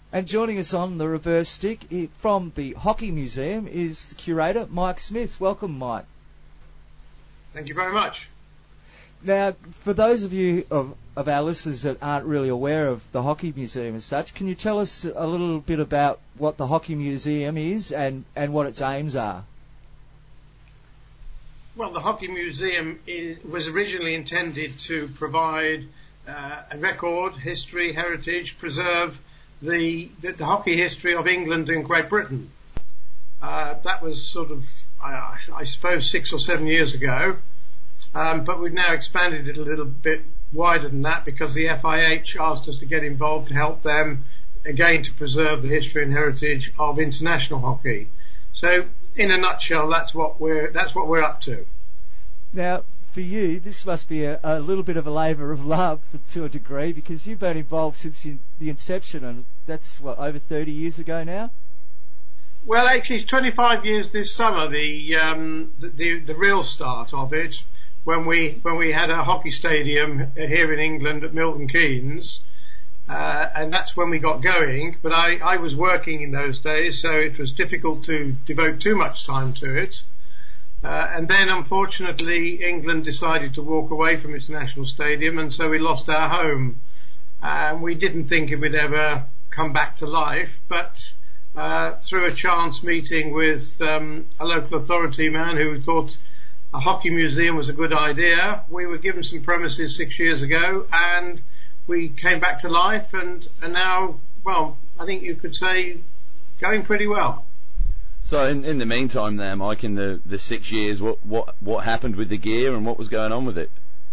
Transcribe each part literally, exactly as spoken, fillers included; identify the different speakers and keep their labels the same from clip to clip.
Speaker 1: And joining us on the reverse stick i- from the Hockey Museum is the curator, Mike Smith. Welcome, Mike.
Speaker 2: Thank you very much.
Speaker 1: Now, for those of you of, of our listeners that aren't really aware of the Hockey Museum as such, can you tell us a little bit about what the Hockey Museum is and, and what its aims are?
Speaker 2: Well, the Hockey Museum is, was originally intended to provide uh, a record, history, heritage, preserve the, the, the hockey history of England and Great Britain. Uh, that was sort of, I, I suppose, six or seven years ago. Um, but we've now expanded it a little bit wider than that because the F I H asked us to get involved to help them, again, to preserve the history and heritage of international hockey. So, in a nutshell, that's what we're that's what we're up to.
Speaker 1: Now, for you, this must be a, a little bit of a labour of love to a degree because you've been involved since in, the inception, and that's, what, over thirty years ago now?
Speaker 2: Well, actually, it's twenty-five years this summer, the um, the, the, the real start of it, when we when we had a hockey stadium here in England at Milton Keynes, uh, and that's when we got going. But I, I was working in those days, so it was difficult to devote too much time to it. Uh, and then, unfortunately, England decided to walk away from its national stadium, and so we lost our home. And we didn't think it would ever come back to life, but uh, through a chance meeting with um, a local authority man who thought a hockey museum was a good idea, we were given some premises six years ago, and we came back to life, and, and now, well, I think you could say, going pretty well.
Speaker 3: So in, in the meantime there, Mike, in the, the six years, what, what what happened with the gear and what was going on with it?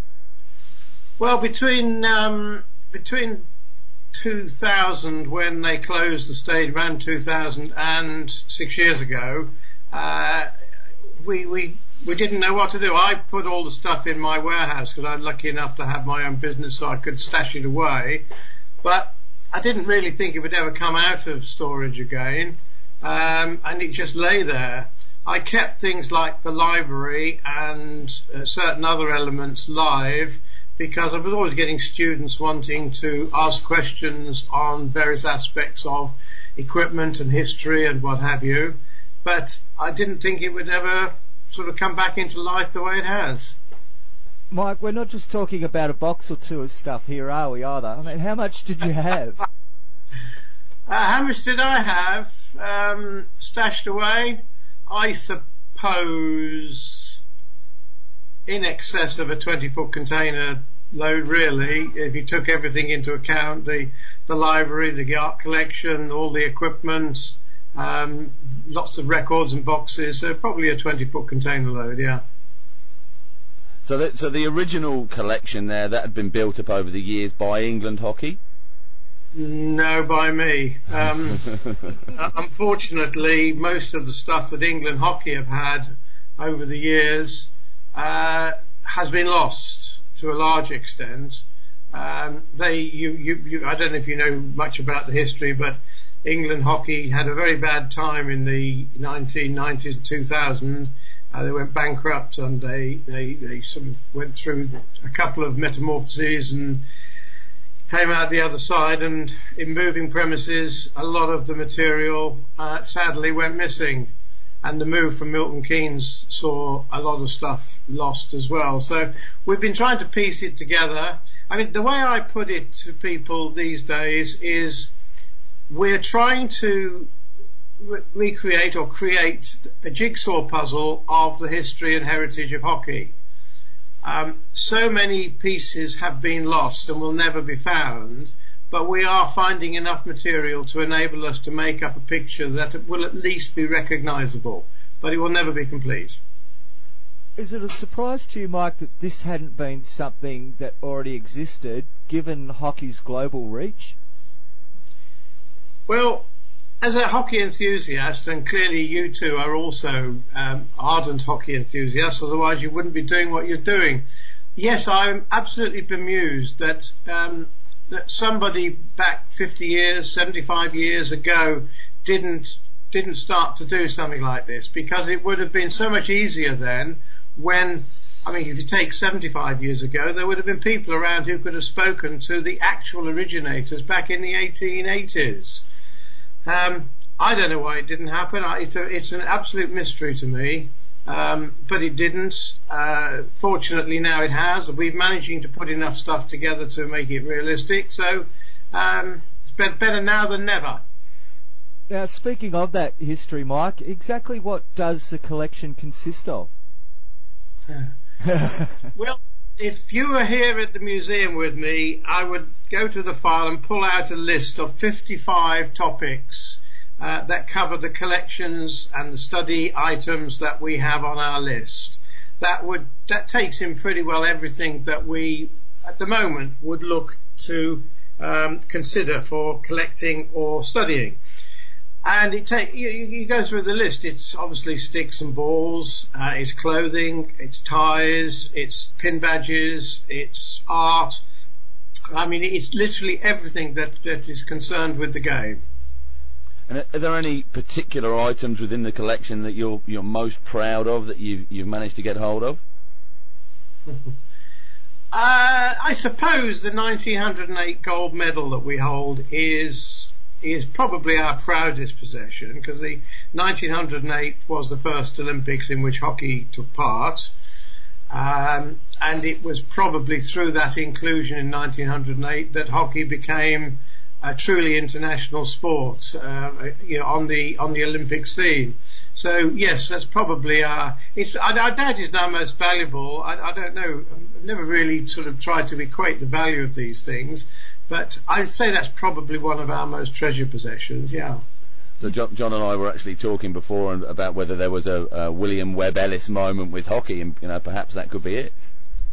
Speaker 2: Well, between um, between two thousand, when they closed the stadium, and two thousand, and six years ago, uh, we we we didn't know what to do. I put all the stuff in my warehouse because I'm lucky enough to have my own business, so I could stash it away. But I didn't really think it would ever come out of storage again. Um, and it just lay there. I kept things like the library and uh, certain other elements live because I was always getting students wanting to ask questions on various aspects of equipment and history and what have you. But I didn't think it would ever sort of come back into life the way it has.
Speaker 1: Mike, we're not just talking about a box or two of stuff here, are we, either? I mean, how much did you have?
Speaker 2: uh, how much did I have? Um, stashed away, I suppose, in excess of a twenty foot container load, really, if you took everything into account, the, the library, the art collection, all the equipment, um, lots of records and boxes, so probably a twenty foot container load, yeah.
Speaker 3: So that, so the original collection there, that had been built up over the years by England Hockey?
Speaker 2: No, by me. Um, unfortunately, most of the stuff that England Hockey have had over the years uh, has been lost to a large extent. Um, they, you, you, you, I don't know if you know much about the history, but England Hockey had a very bad time in the nineteen nineties and two thousand. Uh, they went bankrupt, and they, they, they sort of went through a couple of metamorphoses and came out the other side, and in moving premises, a lot of the material uh, sadly went missing, and the move from Milton Keynes saw a lot of stuff lost as well. So we've been trying to piece it together. I mean, the way I put it to people these days is we're trying to re- recreate or create a jigsaw puzzle of the history and heritage of hockey. Um, so many pieces have been lost and will never be found, but we are finding enough material to enable us to make up a picture that will at least be recognisable, but it will never be complete.
Speaker 1: Is it a surprise to you, Mike, that this hadn't been something that already existed, given hockey's global reach?
Speaker 2: Well, as a hockey enthusiast, and clearly you two are also um, ardent hockey enthusiasts, otherwise you wouldn't be doing what you're doing. Yes, I'm absolutely bemused that um, that somebody back fifty years, seventy-five years ago didn't didn't start to do something like this, because it would have been so much easier then when, I mean, if you take seventy-five years ago, there would have been people around who could have spoken to the actual originators back in the eighteen eighties. Um, I don't know why it didn't happen. I, it's a, it's an absolute mystery to me. Um, but it didn't. Uh, fortunately now it has. We're managing to put enough stuff together to make it realistic. So, um, it's be- better now than never.
Speaker 1: Now, speaking of that history, Mike, exactly what does the collection consist of?
Speaker 2: Well, if you were here at the museum with me, I would go to the file and pull out a list of fifty-five topics uh, that cover the collections and the study items that we have on our list. That would that takes in pretty well everything that we, at the moment, would look to um, consider for collecting or studying. And it take, you, you go through the list. It's obviously sticks and balls, uh, it's clothing, it's ties, it's pin badges, it's art. I mean, it's literally everything that, that is concerned with the game.
Speaker 3: And are there any particular items within the collection that you're you're most proud of that you've you've managed to get hold of?
Speaker 2: uh, I suppose the nineteen oh eight gold medal that we hold is. is probably our proudest possession, because the nineteen oh eight was the first Olympics in which hockey took part, um, and it was probably through that inclusion in nineteen oh eight that hockey became a truly international sport, uh, you know, on the on the Olympic scene. So yes, that's probably our. It's, I, I doubt it's our most valuable. I, I don't know. I've never really sort of tried to equate the value of these things. But I'd say that's probably one of our most treasured possessions, yeah.
Speaker 3: So John, John and I were actually talking before about whether there was a, a William Webb Ellis moment with hockey, and you know perhaps that could be it.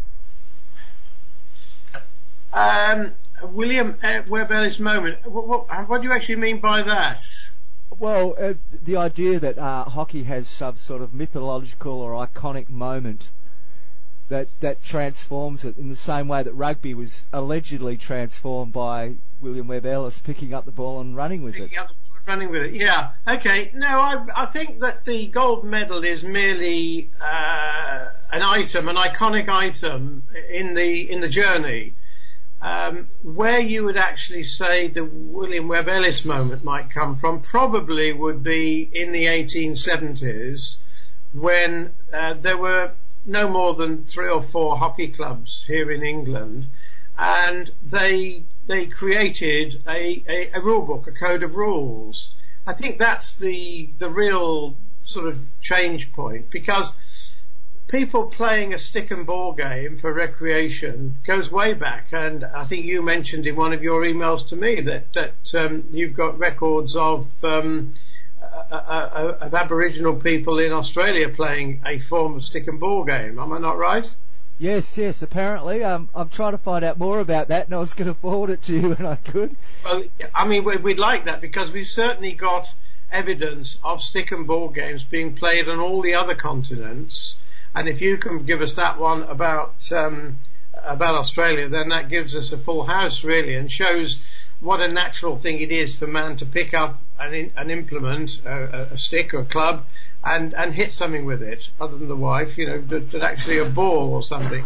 Speaker 2: Um, William Webb Ellis moment. What, what, what do you actually mean by that?
Speaker 1: Well, uh, the idea that uh, hockey has some sort of mythological or iconic moment that that transforms it in the same way that rugby was allegedly transformed by William Webb Ellis picking up the ball and running with
Speaker 2: picking
Speaker 1: it.
Speaker 2: Up the ball and running with it, yeah. Okay, no, I, I think that the gold medal is merely uh, an item, an iconic item in the in the journey. Um, where you would actually say the William Webb Ellis moment might come from probably would be in the eighteen seventies, when uh, there were no more than three or four hockey clubs here in England, and they they created a, a, a rule book, a code of rules. I think that's the the real sort of change point, because people playing a stick and ball game for recreation goes way back, and I think you mentioned in one of your emails to me that that um, you've got records of um, Uh, uh, of Aboriginal people in Australia playing a form of stick and ball game. Am I not right?
Speaker 1: Yes, yes, apparently. Um, I'm trying to find out more about that, and I was going to forward it to you when I could.
Speaker 2: Well, I mean, we'd like that, because we've certainly got evidence of stick and ball games being played on all the other continents. And if you can give us that one about um, about Australia, then that gives us a full house, really, and shows what a natural thing it is for man to pick up an, in, an implement, a, a stick or a club, and, and hit something with it, other than the wife, you know, that, that actually a ball or something.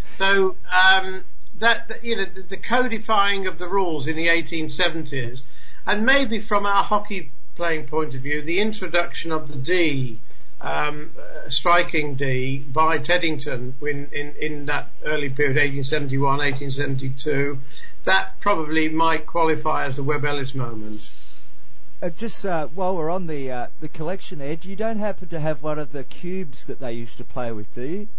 Speaker 2: So um, that, that, you know, the, the codifying of the rules in the eighteen seventies, and maybe from our hockey playing point of view, the introduction of the D, um, uh, striking D by Teddington in, in, in that early period, eighteen seventy-one, eighteen seventy-two. That probably might qualify as the Webb Ellis moment.
Speaker 1: Uh, just uh, while we're on the uh, the collection, Ed, you don't happen to have one of the cubes that they used to play with, do you?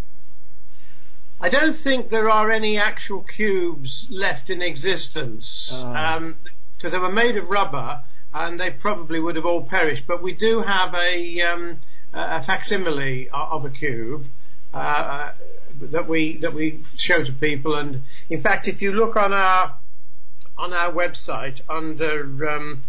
Speaker 2: I don't think there are any actual cubes left in existence,
Speaker 1: oh. um,
Speaker 2: because they were made of rubber and they probably would have all perished. But we do have a, um, a facsimile of a cube uh, that we that we show to people. And in fact, if you look on our on our website under um,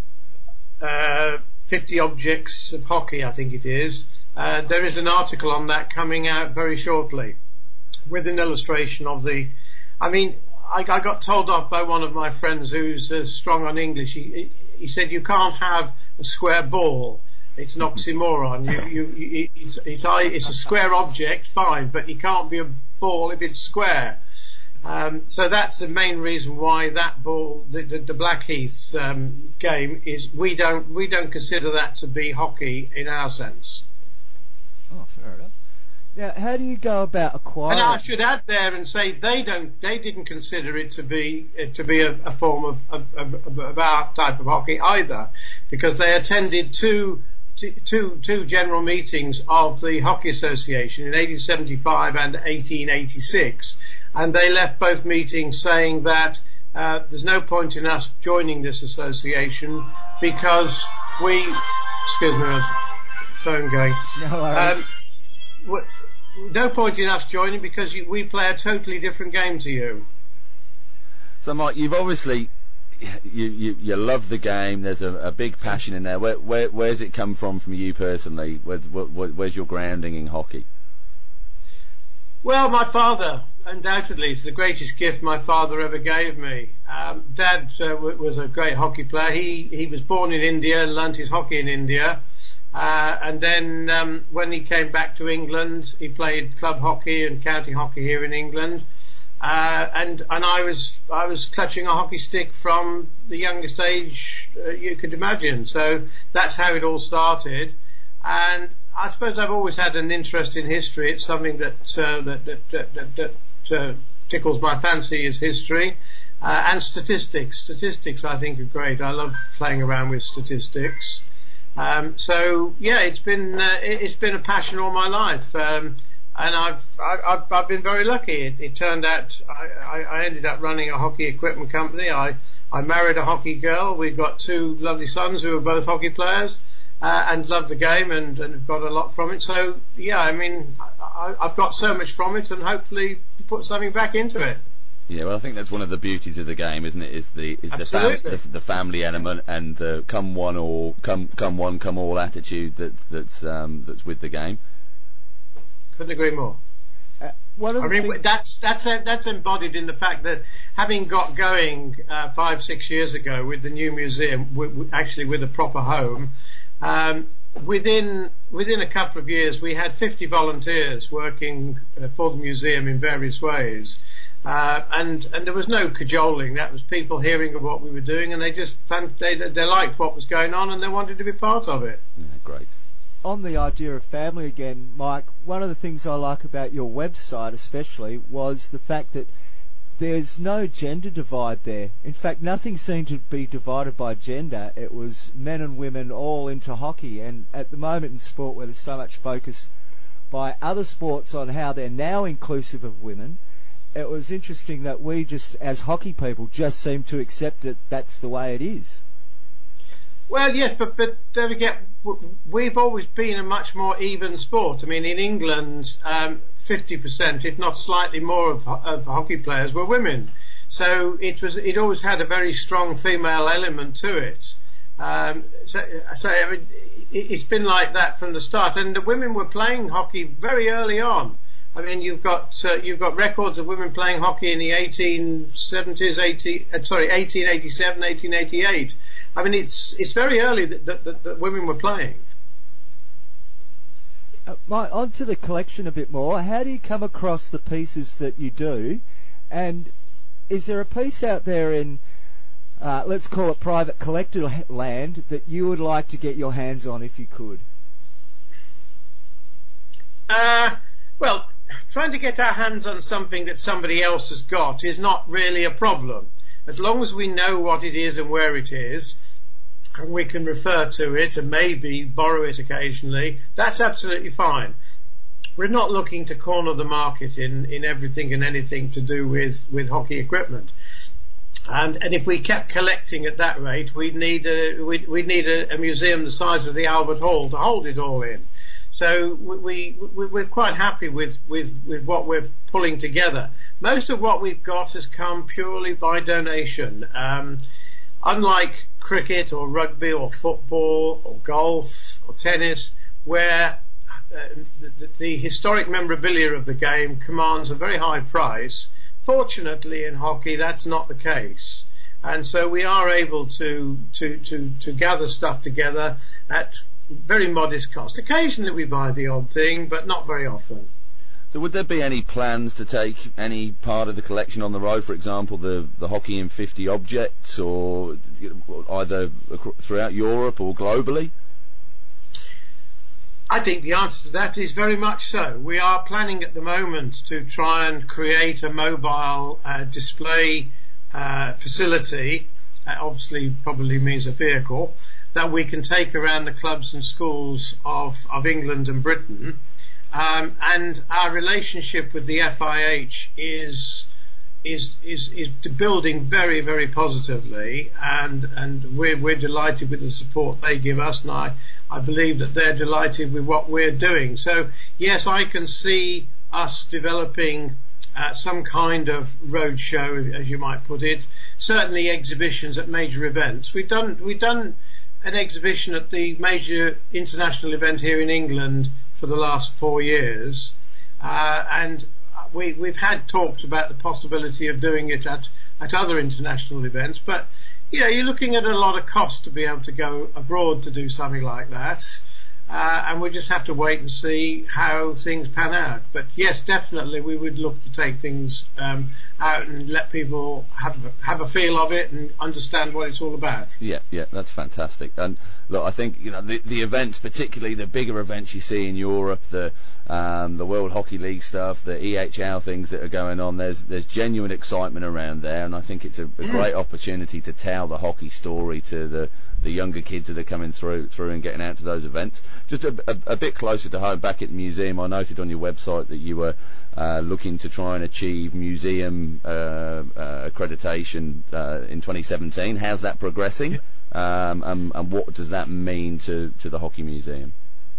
Speaker 2: uh, fifty objects of hockey, I think it is, uh, there is an article on that coming out very shortly, with an illustration of the, I mean, I, I got told off by one of my friends who's uh, strong on English. He, he said, you can't have a square ball. It's an oxymoron. You, you, you, it's, it's, it's a square object, fine, but it can't be a ball if it's square. Um, so that's the main reason why that ball, the, the, the Blackheath um, game, is we don't we don't consider that to be hockey in our sense.
Speaker 1: Oh, fair enough. Now, how do you go about acquiring?
Speaker 2: And I should add there and say they don't they didn't consider it to be to be a, a form of, of, of, of our type of hockey either, because they attended two. Two, two general meetings of the Hockey Association in eighteen seventy-five and eighteen eighty-six, and they left both meetings saying that uh, there's no point in us joining this association because we, excuse me, there's a phone going.
Speaker 1: No worries.
Speaker 2: Um, w- no point in us joining because you, we play a totally different game to you.
Speaker 3: So, Mike, you've obviously You, you you love the game. There's a, a big passion in there. Where where where's it come from from you personally? Where, where, where's your grounding in hockey?
Speaker 2: Well, my father, undoubtedly, it's the greatest gift my father ever gave me. Um, Dad uh, w- was a great hockey player. He he was born in India and learnt his hockey in India. Uh, and then um, when he came back to England, he played club hockey and county hockey here in England. Uh, and and I was I was clutching a hockey stick from the youngest age uh, you could imagine. So that's how it all started. And I suppose I've always had an interest in history. It's something that uh, that that that, that, that uh, tickles my fancy is history uh, and statistics. Statistics I think are great. I love playing around with statistics. Um, so yeah, it's been uh, it's been a passion all my life. Um, And I've, I've, I've been very lucky. It, it turned out I, I ended up running a hockey equipment company. I, I married a hockey girl. We've got two lovely sons who are both hockey players, uh, and love the game and, and got a lot from it. So yeah, I mean, I, I've got so much from it and hopefully put something back into it.
Speaker 3: Yeah, well, I think that's one of the beauties of the game, isn't it? Is the is the, fam- the the family element and the come one or come come one come all attitude that's that's um, that's with the game.
Speaker 2: Couldn't agree more.
Speaker 1: Uh, one of
Speaker 2: I
Speaker 1: the
Speaker 2: mean,
Speaker 1: things-
Speaker 2: that's that's a, that's embodied in the fact that having got going uh, five six years ago with the new museum, w- w- actually with a proper home, um, within within a couple of years we had fifty volunteers working uh, for the museum in various ways, uh, and and there was no cajoling. That was people hearing of what we were doing, and they just found, they they liked what was going on, and they wanted to be part of it.
Speaker 3: Yeah, great.
Speaker 1: On the idea of family again, Mike, one of the things I like about your website especially was the fact that there's no gender divide there. In fact, nothing seemed to be divided by gender. It was men and women all into hockey, and at the moment in sport where there's so much focus by other sports on how they're now inclusive of women, it was interesting that we just, as hockey people, just seem to accept it. That's the way it is.
Speaker 2: Well, yes, but but don't forget, we've always been a much more even sport. I mean, in England, um, fifty percent, if not slightly more, of, of hockey players were women. So it was, it always had a very strong female element to it. Um, so, so I mean, it, it's been like that from the start. And the women were playing hockey very early on. I mean, you've got uh, you've got records of women playing hockey in the eighteen seventies, eighteen, uh, sorry, eighteen eighty-seven, eighteen eighty-eight. I mean, it's it's very early that, that, that, that women were playing.
Speaker 1: Uh, Mike, on to the collection a bit more. How do you come across the pieces that you do? And is there a piece out there in, uh, let's call it private collector land, that you would like to get your hands on if you could?
Speaker 2: Uh, well, trying to get our hands on something that somebody else has got is not really a problem. As long as we know what it is and where it is, and we can refer to it and maybe borrow it occasionally, that's absolutely fine. We're not looking to corner the market in, in everything and anything to do with, with hockey equipment. And, and if we kept collecting at that rate, we'd need a, we'd, we'd need a, a museum the size of the Albert Hall to hold it all in. So we, we, we're quite happy with, with, with what we're pulling together. Most of what we've got has come purely by donation. Um, unlike cricket or rugby or football or golf or tennis, where uh, the, the historic memorabilia of the game commands a very high price, fortunately in hockey that's not the case. And so we are able to, to, to, to gather stuff together at very modest cost. Occasionally we buy the odd thing, but not very often.
Speaker 3: So would there be any plans to take any part of the collection on the road, for example, the, the Hockey in fifty objects, or either throughout Europe or globally?
Speaker 2: I think the answer to that is very much so. We are planning at the moment to try and create a mobile uh, display uh, facility, uh, obviously probably means a vehicle, that we can take around the clubs and schools of, of England and Britain. Um, and our relationship with the F I H is is is is building very, very positively, and and we're we're delighted with the support they give us, and I I believe that they're delighted with what we're doing. So yes, I can see us developing uh, some kind of roadshow, as you might put it. Certainly exhibitions at major events. We've done we've done an exhibition at the major international event here in England for the last four years, uh, and we, we've had talks about the possibility of doing it at, at other international events, but you know, you're looking at a lot of cost to be able to go abroad to do something like that, uh, and we just have to wait and see how things pan out. But yes, definitely we would look to take things um, out and let people have have a feel of it and understand what it's all about.
Speaker 3: Yeah, yeah, that's fantastic. And look, I think you know the, the events, particularly the bigger events you see in Europe, the um, the World Hockey League stuff, the E H L things that are going on. There's there's genuine excitement around there, and I think it's a, a mm. great opportunity to tell the hockey story to the the younger kids that are coming through through and getting out to those events. Just a, a, a bit closer to home, back at the museum, I noted on your website that you were uh, looking to try and achieve museum uh, uh, accreditation uh, in twenty seventeen. How's that progressing? Um, and, and what does that mean to, to the Hockey Museum?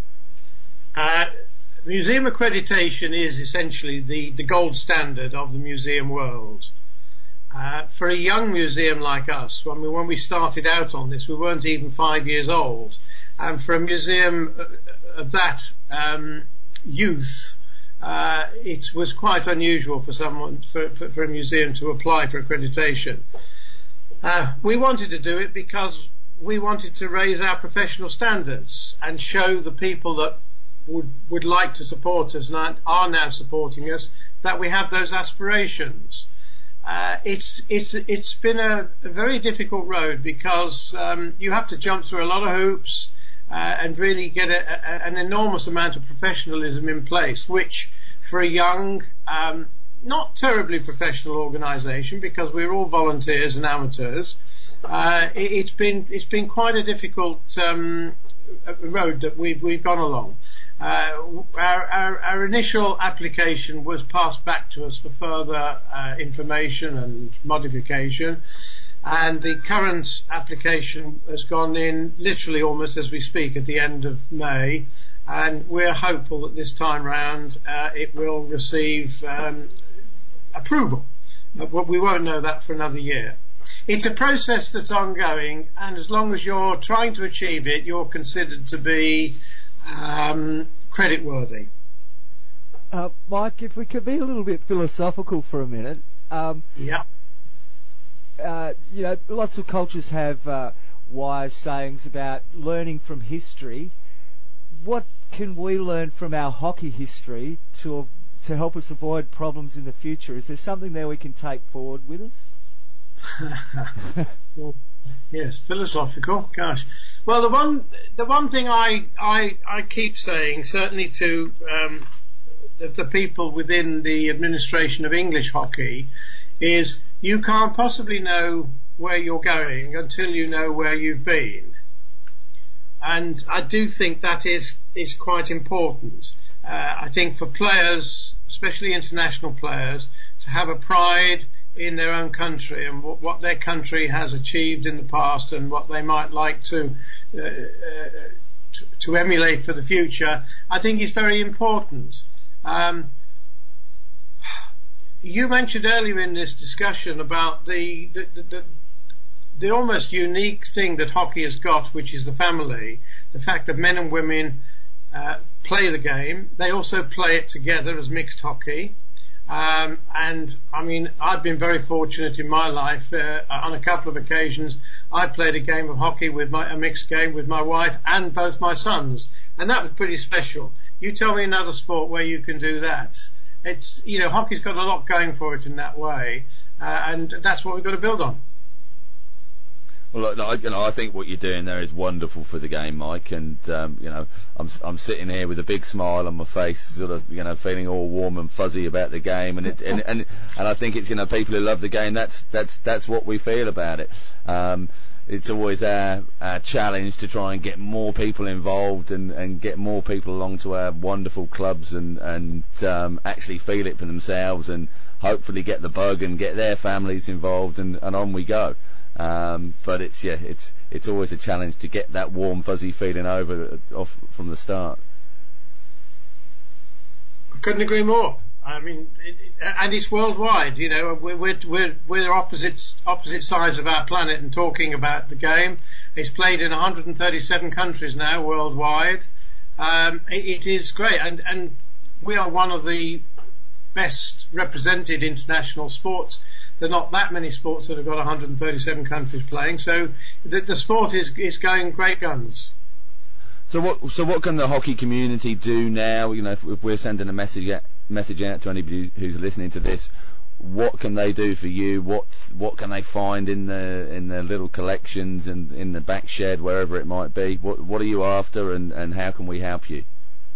Speaker 2: Uh, museum accreditation is essentially the, the gold standard of the museum world. Uh, for a young museum like us, when we, when we started out on this, we weren't even five years old. And for a museum of that um, youth, uh, it was quite unusual for someone, for, for, for a museum to apply for accreditation. Uh, we wanted to do it because we wanted to raise our professional standards and show the people that would, would like to support us and are now supporting us that we have those aspirations. Uh, it's it's it's been a, a very difficult road because um, you have to jump through a lot of hoops uh, and really get a, a, an enormous amount of professionalism in place, which for a young, um, not terribly professional organisation, because we're all volunteers and amateurs, uh, it, it's been it's been quite a difficult um, road that we've we've gone along. Uh, our, our, our initial application was passed back to us for further uh, information and modification, and the current application has gone in literally almost as we speak at the end of May, and we're hopeful that this time round uh, it will receive um, approval. Uh, we won't know that for another year. It's a process that's ongoing, and as long as you're trying to achieve it, you're considered to be Um, credit worthy.
Speaker 1: Uh, Mike, if we could be a little bit philosophical for a minute. Um,
Speaker 2: yeah.
Speaker 1: Uh, you know, lots of cultures have uh, wise sayings about learning from history. What can we learn from our hockey history to to help us avoid problems in the future? Is there something there we can take forward with us?
Speaker 2: Well, yes, philosophical. Gosh. Well, the one the one thing I I, I keep saying, certainly to um, the, the people within the administration of English hockey, is you can't possibly know where you're going until you know where you've been. And I do think that is is quite important. Uh, I think for players, especially international players, to have a pride in their own country and what, what their country has achieved in the past and what they might like to, uh, uh, to to emulate for the future, I think is very important. Um, you mentioned earlier in this discussion about the the, the the the almost unique thing that hockey has got, which is the family, the fact that men and women uh, play the game. They also play it together as mixed hockey. Um, and I mean, I've been very fortunate in my life. Uh, on a couple of occasions, I played a game of hockey with my, a mixed game with my wife and both my sons, and that was pretty special. You tell me another sport where you can do that. it's, you know, hockey's got a lot going for it in that way, uh, and that's what we've got to build on.
Speaker 3: Well, I, you know, I think what you're doing there is wonderful for the game, Mike. And um, you know, I'm I'm sitting here with a big smile on my face, sort of, you know, feeling all warm and fuzzy about the game. And it, and, and and I think it's, you know, people who love the game. That's that's that's what we feel about it. Um, it's always our, our challenge to try and get more people involved and, and get more people along to our wonderful clubs and and um, actually feel it for themselves and hopefully get the bug and get their families involved, and, and on we go. Um, but it's yeah, it's it's always a challenge to get that warm, fuzzy feeling over off from the start.
Speaker 2: I couldn't agree more. I mean, it, it, and it's worldwide. You know, we're we're we're, we're opposites opposite sides of our planet and talking about the game. It's played in one hundred thirty-seven countries now worldwide. Um, it, it is great, and and we are one of the best represented international sports. There are not that many sports that have got one hundred thirty-seven countries playing, so the, the sport is is going great guns.
Speaker 3: So what so what can the hockey community do now? You know, if, if we're sending a message out, message out to anybody who's listening to this, what can they do for you? What what can they find in the in the little collections and in the back shed, wherever it might be? What what are you after, and, and how can we help you?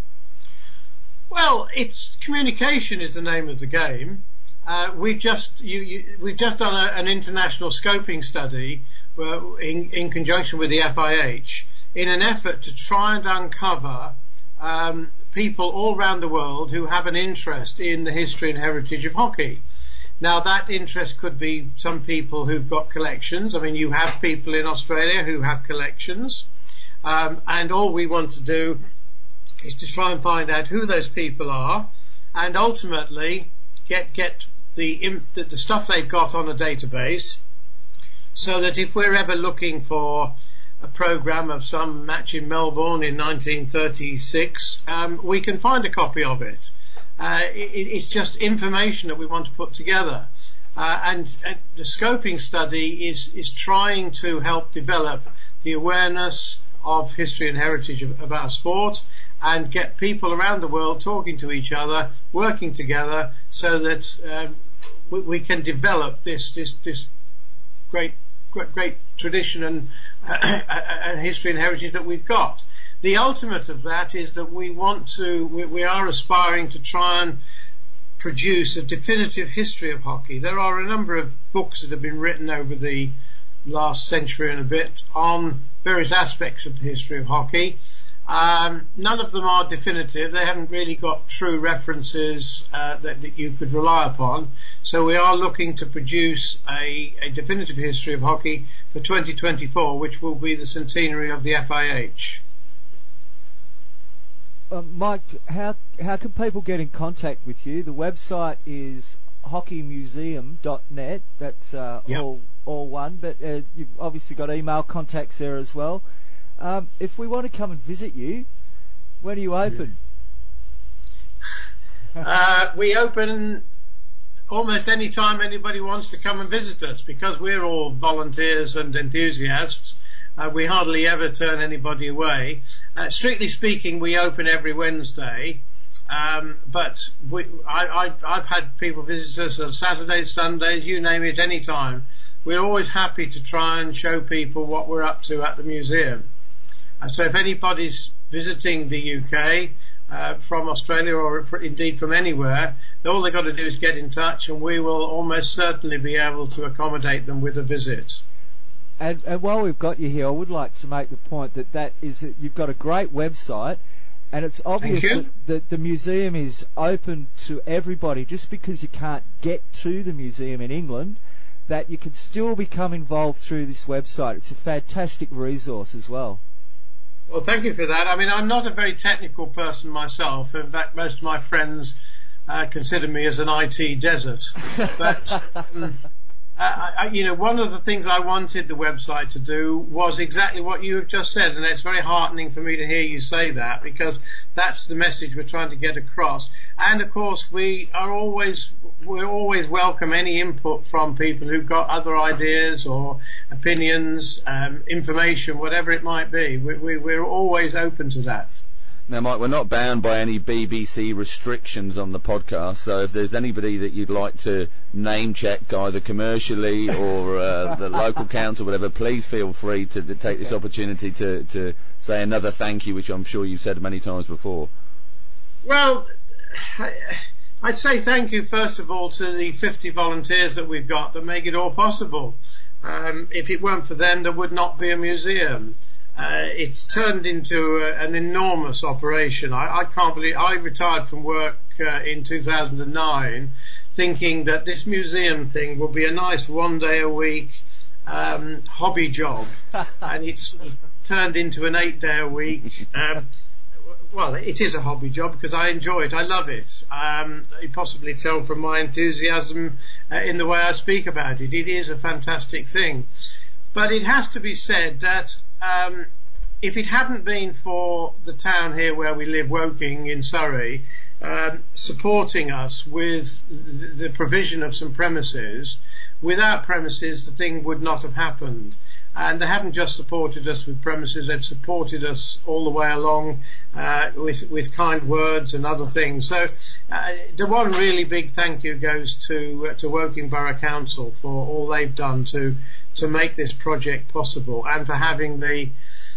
Speaker 2: Well, it's communication is the name of the game. Uh, we've just you, you, we've just done a, an international scoping study uh, in, in conjunction with the F I H in an effort to try and uncover um, people all around the world who have an interest in the history and heritage of hockey. Now, that interest could be some people who've got collections. I mean, you have people in Australia who have collections, um, and all we want to do is to try and find out who those people are, and ultimately get get the the stuff they've got on a database, so that if we're ever looking for a program of some match in Melbourne in nineteen thirty-six, um, we can find a copy of it. Uh, it. It's just information that we want to put together, uh, and, and the scoping study is is trying to help develop the awareness of history and heritage of, of our sport, and get people around the world talking to each other, working together, so that um, we, we can develop this this, this great, great great tradition and, uh, and history and heritage that we've got. The ultimate of that is that we want to, we, we are aspiring to try and produce a definitive history of hockey. There are a number of books that have been written over the last century and a bit on various aspects of the history of hockey. Um, none of them are definitive. They haven't really got true references uh, that, that you could rely upon. So we are looking to produce a, a definitive history of hockey for twenty twenty-four, which will be the centenary of the F I H.
Speaker 1: Uh, Mike, how how can people get in contact with you? The website is hockey museum dot net. That's uh, yep. all all one, but uh, you've obviously got email contacts there as well. Um, if we want to come and visit you, when are you open?
Speaker 2: uh, we open almost any time anybody wants to come and visit us, because we're all volunteers and enthusiasts. Uh, we hardly ever turn anybody away. Uh, strictly speaking, we open every Wednesday, um, but we, I, I, I've had people visit us on Saturdays, Sundays, you name it, any time. We're always happy to try and show people what we're up to at the museum. And so if anybody's visiting the U K uh, from Australia, or for, indeed from anywhere, all they've got to do is get in touch, and we will almost certainly be able to accommodate them with a visit.
Speaker 1: And, and while we've got you here, I would like to make the point that that is that you've got a great website, and it's obvious that, that the museum is open to everybody. Just because you can't get to the museum in England, that you can still become involved through this website. It's a fantastic resource as well.
Speaker 2: Well, thank you for that. I mean, I'm not a very technical person myself. In fact, most of my friends uh, consider me as an I T desert. But, um, I, I, you know, one of the things I wanted the website to do was exactly what you have just said, and it's very heartening for me to hear you say that, because that's the message we're trying to get across. And of course, we are always we always welcome any input from people who've got other ideas or opinions, um, information, whatever it might be. We, we, we're always open to that.
Speaker 3: Now, Mike, we're not bound by any B B C restrictions on the podcast, so if there's anybody that you'd like to name check, either commercially or uh, the local council, whatever, please feel free to, to take this opportunity to, to say another thank you, which I'm sure you've said many times before.
Speaker 2: Well, I'd say thank you, first of all, to the fifty volunteers that we've got that make it all possible. Um, if it weren't for them, there would not be a museum. Uh, it's turned into a, an enormous operation. I, I can't believe I retired from work uh, in two thousand nine, thinking that this museum thing will be a nice one day a week um, hobby job, and it's sort of turned into an eight day a week. Um, well, it is a hobby job because I enjoy it. I love it. Um, you possibly tell from my enthusiasm uh, in the way I speak about it. It is a fantastic thing. But it has to be said that um, if it hadn't been for the town here where we live, Woking in Surrey, um, supporting us with the provision of some premises, without premises the thing would not have happened. And they haven't just supported us with premises, they've supported us all the way along uh, with, with kind words and other things. So uh, the one really big thank you goes to uh, to Woking Borough Council for all they've done to to make this project possible, and for having the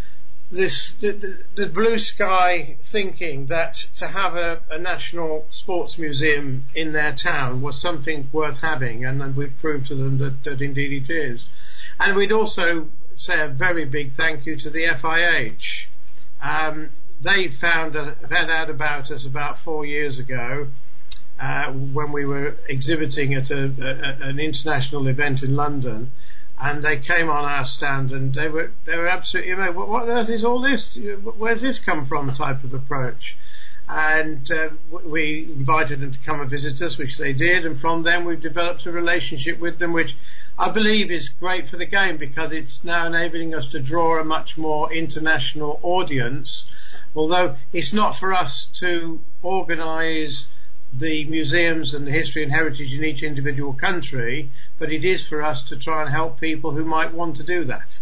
Speaker 2: this the, the, the blue sky thinking that to have a, a national sports museum in their town was something worth having, and, and we've proved to them that, that indeed it is. And we'd also say a very big thank you to the F I H. Um, they found, uh, found out about us about four years ago uh, when we were exhibiting at a, a, an international event in London. And they came on our stand, and they were they were absolutely, you know, what, what on earth is all this? Where's this come from? Type of approach. And uh, we invited them to come and visit us, which they did. And from then, we've developed a relationship with them, which I believe is great for the game because it's now enabling us to draw a much more international audience. Although it's not for us to organise the museums and the history and heritage in each individual country, but it is for us to try and help people who might want to do that.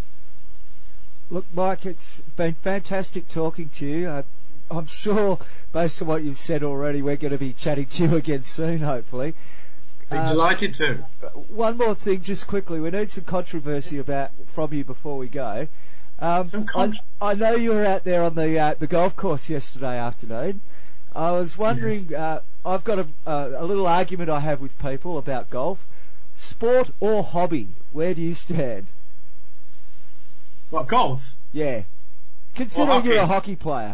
Speaker 1: Look, Mike, it's been fantastic talking to you. Uh, I'm sure, based on what you've said already, we're going to be chatting to you again soon, hopefully.
Speaker 2: Be um, delighted to.
Speaker 1: One more thing, just quickly. We need some controversy about from you before we go. Um, I, I know you were out there on the uh, the golf course yesterday afternoon. I was wondering, yes. uh, I've got a, uh, a little argument I have with people about golf. Sport or hobby? Where do you stand?
Speaker 2: What, golf?
Speaker 1: Yeah. Considering you're a hockey player.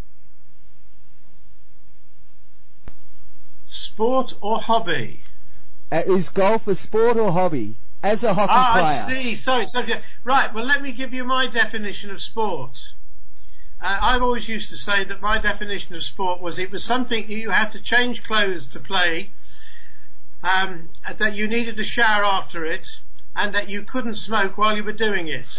Speaker 2: Sport or hobby?
Speaker 1: Uh, is golf a sport or hobby? As a hockey
Speaker 2: ah,
Speaker 1: player.
Speaker 2: I see. Sorry, sorry. Right, well, let me give you my definition of sport. Uh, I've always used to say that my definition of sport was it was something you had to change clothes to play, um, that you needed a shower after it, and that you couldn't smoke while you were doing it.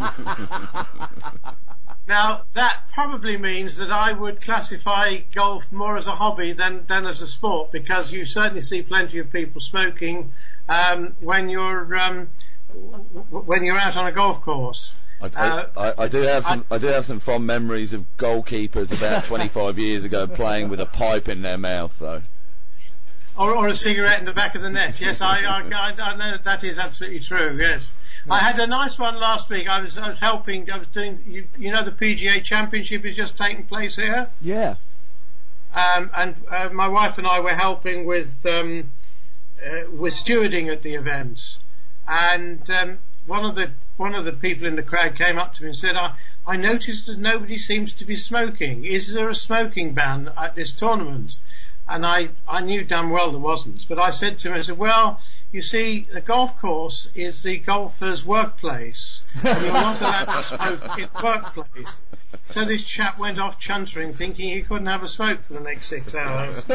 Speaker 2: Now, that probably means that I would classify golf more as a hobby than, than as a sport, because you certainly see plenty of people smoking um, when you're um, w- when you're out on a golf course.
Speaker 3: I, uh, I, I do have some. I, I do have some fond memories of goalkeepers about twenty-five years ago playing with a pipe in their mouth, though.
Speaker 2: Or, or a cigarette in the back of the net. Yes, I, I, I, I know that is absolutely true. Yes, I had a nice one last week. I was, I was helping. I was doing. You, you know, the P G A Championship is just taking place here.
Speaker 1: Yeah.
Speaker 2: Um, and uh, my wife and I were helping with um, uh, with stewarding at the event, and um, one of the one of the people in the crowd came up to me and said, I, I noticed that nobody seems to be smoking. Is there a smoking ban at this tournament? And I, I knew damn well there wasn't. But I said to him, I said, well, you see, the golf course is the golfer's workplace, and you're not allowed to smoke in the workplace. So this chap went off chuntering, thinking he couldn't have a smoke for the next six hours.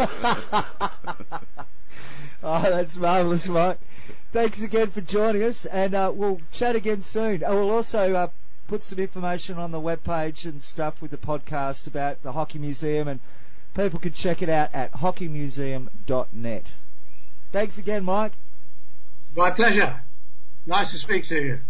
Speaker 1: Oh, that's marvellous, Mike. Thanks again for joining us, and uh, we'll chat again soon. Uh, we'll also uh, put some information on the webpage and stuff with the podcast about the Hockey Museum, and people can check it out at hockey museum dot net. Thanks again, Mike.
Speaker 2: My pleasure. Nice to speak to you.